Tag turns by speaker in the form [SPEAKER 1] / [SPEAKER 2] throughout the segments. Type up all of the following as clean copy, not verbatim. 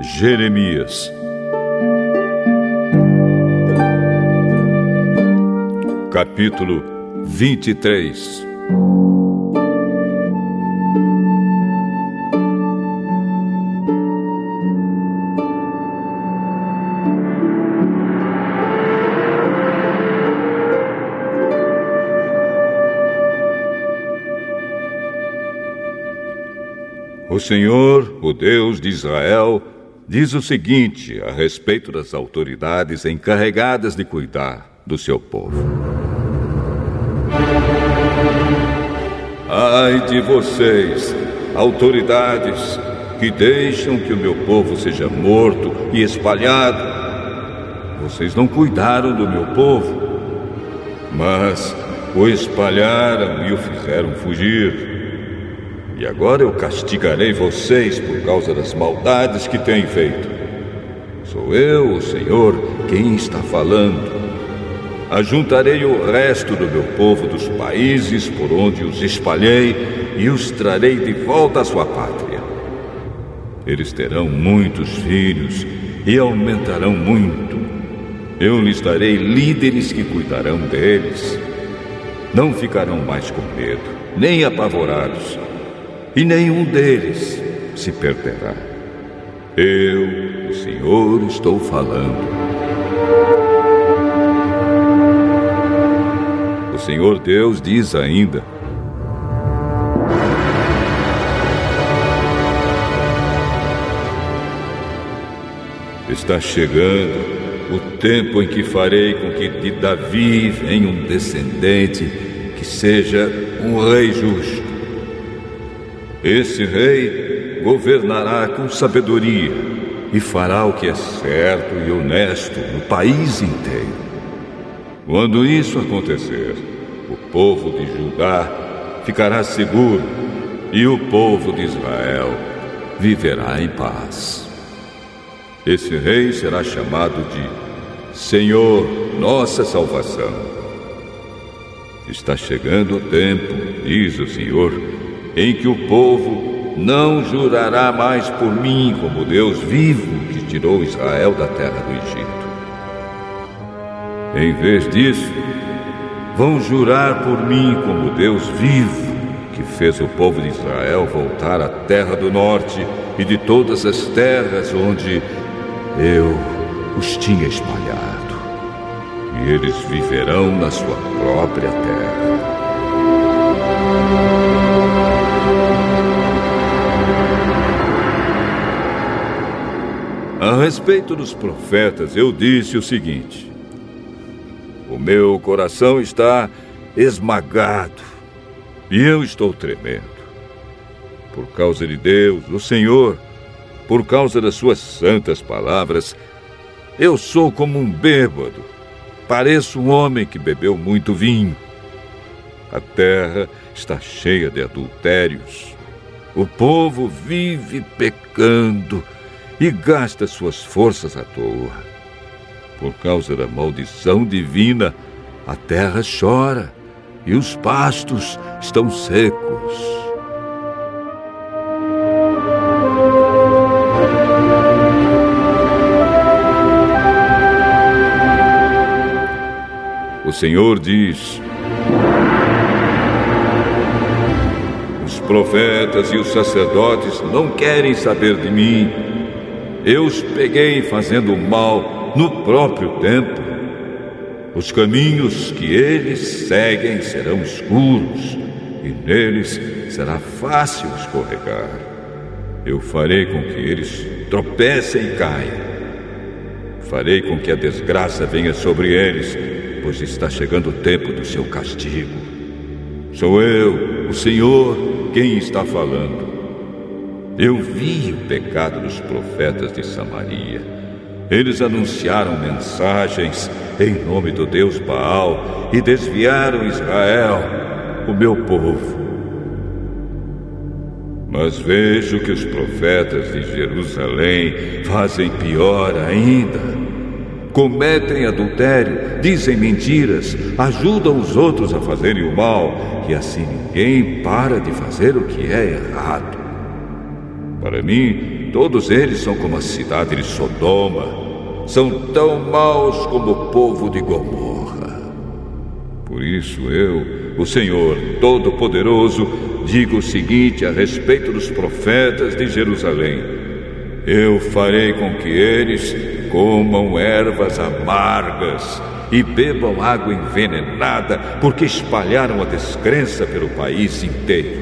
[SPEAKER 1] Jeremias, capítulo 23. O Senhor, o Deus de Israel, diz o seguinte a respeito das autoridades encarregadas de cuidar do seu povo: Ai de vocês, autoridades, que deixam que o meu povo seja morto e espalhado. Vocês não cuidaram do meu povo, mas o espalharam e o fizeram fugir. E agora eu castigarei vocês por causa das maldades que têm feito. Sou eu, o Senhor, quem está falando. Ajuntarei o resto do meu povo dos países por onde os espalhei e os trarei de volta à sua pátria. Eles terão muitos filhos e aumentarão muito. Eu lhes darei líderes que cuidarão deles. Não ficarão mais com medo, nem apavorados. E nenhum deles se perderá. Eu, o Senhor, estou falando. O Senhor Deus diz ainda: Está chegando o tempo em que farei com que de Davi venha um descendente que seja um rei justo. Esse rei governará com sabedoria e fará o que é certo e honesto no país inteiro. Quando isso acontecer, o povo de Judá ficará seguro e o povo de Israel viverá em paz. Esse rei será chamado de Senhor, nossa salvação. Está chegando o tempo, diz o Senhor, em que o povo não jurará mais por mim como Deus vivo que tirou Israel da terra do Egito. Em vez disso, vão jurar por mim como Deus vivo que fez o povo de Israel voltar à terra do norte e de todas as terras onde eu os tinha espalhado. E eles viverão na sua própria terra. A respeito dos profetas, eu disse o seguinte: o meu coração está esmagado e eu estou tremendo. Por causa de Deus, o Senhor, por causa das suas santas palavras, eu sou como um bêbado, pareço um homem que bebeu muito vinho. A terra está cheia de adultérios. O povo vive pecando e gasta suas forças à toa. Por causa da maldição divina, a terra chora e os pastos estão secos. O Senhor diz: os profetas e os sacerdotes não querem saber de mim. Eu os peguei fazendo mal no próprio tempo. Os caminhos que eles seguem serão escuros e neles será fácil escorregar. Eu farei com que eles tropecem e caiam. Farei com que a desgraça venha sobre eles, pois está chegando o tempo do seu castigo. Sou eu, o Senhor, quem está falando. Eu vi o pecado dos profetas de Samaria. Eles anunciaram mensagens em nome do Deus Baal e desviaram Israel, o meu povo. Mas vejo que os profetas de Jerusalém fazem pior ainda. Cometem adultério, dizem mentiras, ajudam os outros a fazerem o mal, e assim ninguém para de fazer o que é errado. Para mim, todos eles são como a cidade de Sodoma. São tão maus como o povo de Gomorra. Por isso eu, o Senhor Todo-Poderoso, digo o seguinte a respeito dos profetas de Jerusalém: eu farei com que eles comam ervas amargas e bebam água envenenada, porque espalharam a descrença pelo país inteiro.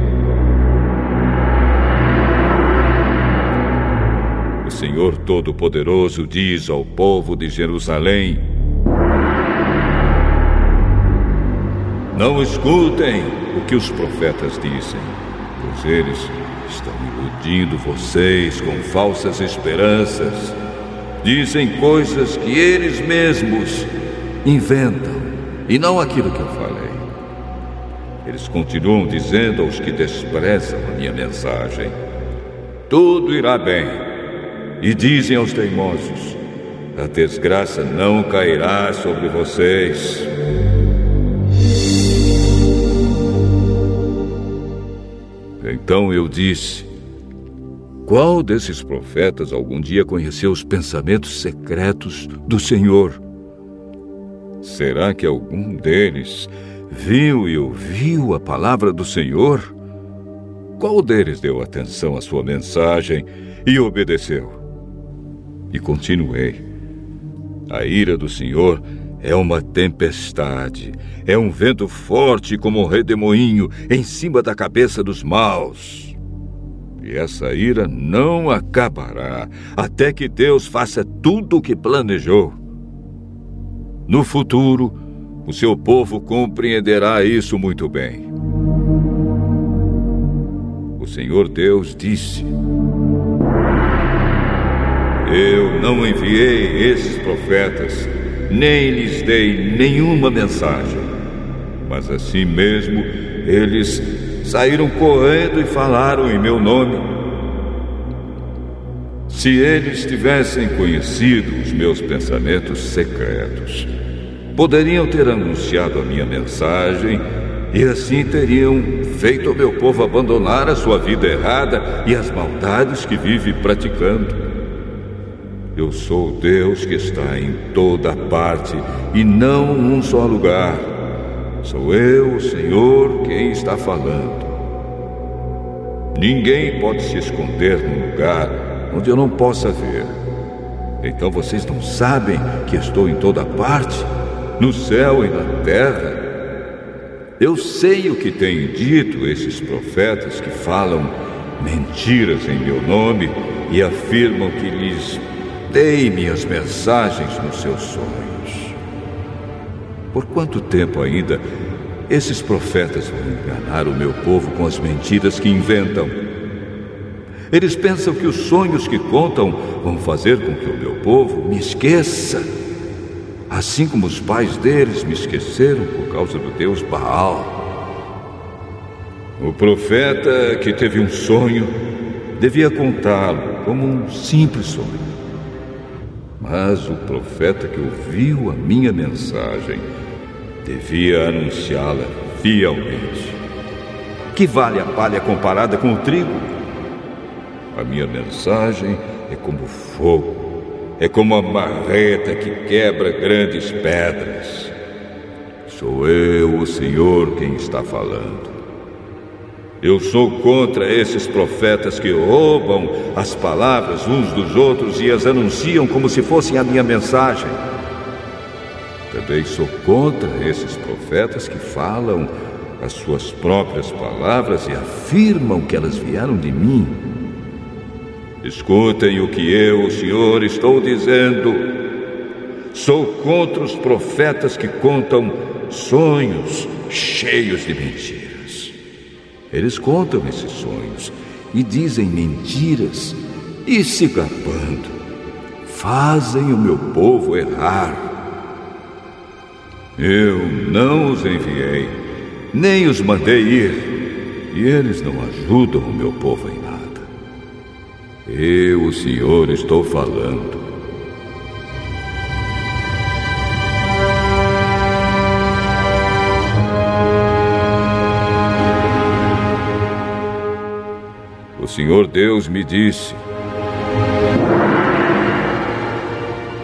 [SPEAKER 1] O Senhor Todo-Poderoso diz ao povo de Jerusalém: não escutem o que os profetas dizem, pois eles estão iludindo vocês com falsas esperanças. Dizem coisas que eles mesmos inventam, e não aquilo que eu falei. Eles continuam dizendo aos que desprezam a minha mensagem: tudo irá bem. E dizem aos teimosos: a desgraça não cairá sobre vocês. Então eu disse: qual desses profetas algum dia conheceu os pensamentos secretos do Senhor? Será que algum deles viu e ouviu a palavra do Senhor? Qual deles deu atenção à sua mensagem e obedeceu? E continuei: a ira do Senhor é uma tempestade, é um vento forte como um redemoinho em cima da cabeça dos maus. E essa ira não acabará até que Deus faça tudo o que planejou. No futuro, o seu povo compreenderá isso muito bem. O Senhor Deus disse: eu não enviei esses profetas, nem lhes dei nenhuma mensagem. Mas assim mesmo, eles saíram correndo e falaram em meu nome. Se eles tivessem conhecido os meus pensamentos secretos, poderiam ter anunciado a minha mensagem e assim teriam feito o meu povo abandonar a sua vida errada e as maldades que vive praticando. Eu sou o Deus que está em toda parte e não num só lugar. Sou eu, o Senhor, quem está falando. Ninguém pode se esconder num lugar onde eu não possa ver. Então vocês não sabem que estou em toda parte, no céu e na terra? Eu sei o que têm dito esses profetas que falam mentiras em meu nome e afirmam que lhes dei minhas mensagens nos seus sonhos. Por quanto tempo ainda esses profetas vão enganar o meu povo com as mentiras que inventam? Eles pensam que os sonhos que contam vão fazer com que o meu povo me esqueça, assim como os pais deles me esqueceram por causa do deus Baal. O profeta que teve um sonho devia contá-lo como um simples sonho. Mas o profeta que ouviu a minha mensagem devia anunciá-la fielmente. Que vale a palha comparada com o trigo? A minha mensagem é como fogo, é como a marreta que quebra grandes pedras. Sou eu, o Senhor, quem está falando. Eu sou contra esses profetas que roubam as palavras uns dos outros e as anunciam como se fossem a minha mensagem. Também sou contra esses profetas que falam as suas próprias palavras e afirmam que elas vieram de mim. Escutem o que eu, o Senhor, estou dizendo. Sou contra os profetas que contam sonhos cheios de mentiras. Eles contam esses sonhos e dizem mentiras e se gabando. Fazem o meu povo errar. Eu não os enviei, nem os mandei ir, e eles não ajudam o meu povo em nada. Eu, o Senhor, estou falando. O Senhor Deus me disse: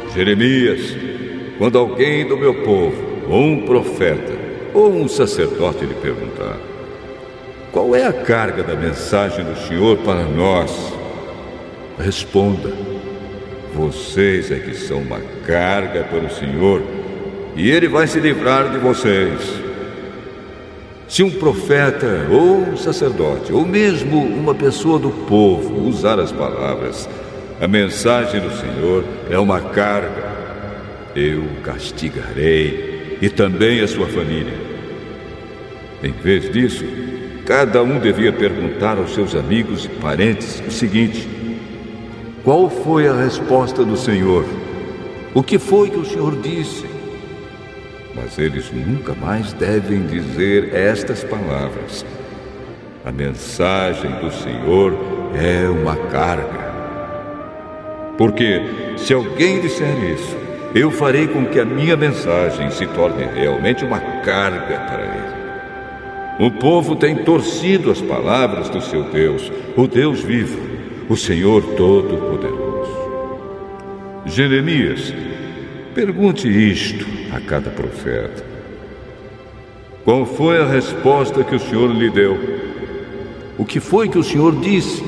[SPEAKER 1] Jeremias, quando alguém do meu povo, ou um profeta, ou um sacerdote lhe perguntar: qual é a carga da mensagem do Senhor para nós? Responda: vocês é que são uma carga para o Senhor, e Ele vai se livrar de vocês. Se um profeta, ou um sacerdote, ou mesmo uma pessoa do povo usar as palavras: a mensagem do Senhor é uma carga, eu o castigarei, e também a sua família. Em vez disso, cada um devia perguntar aos seus amigos e parentes o seguinte: qual foi a resposta do Senhor? O que foi que o Senhor disse? Mas eles nunca mais devem dizer estas palavras: a mensagem do Senhor é uma carga. Porque se alguém disser isso, eu farei com que a minha mensagem se torne realmente uma carga para ele. O povo tem torcido as palavras do seu Deus, o Deus vivo, o Senhor Todo-Poderoso. Jeremias, pergunte isto a cada profeta: qual foi a resposta que o Senhor lhe deu? O que foi que o Senhor disse?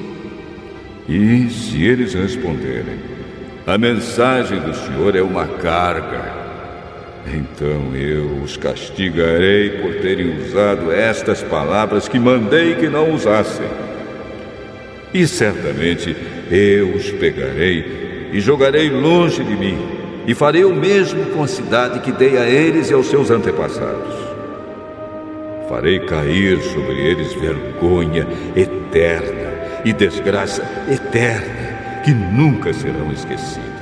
[SPEAKER 1] E se eles responderem: a mensagem do Senhor é uma carga, então eu os castigarei por terem usado estas palavras que mandei que não usassem. E certamente eu os pegarei e jogarei longe de mim, e farei o mesmo com a cidade que dei a eles e aos seus antepassados. Farei cair sobre eles vergonha eterna e desgraça eterna, que nunca serão esquecidas.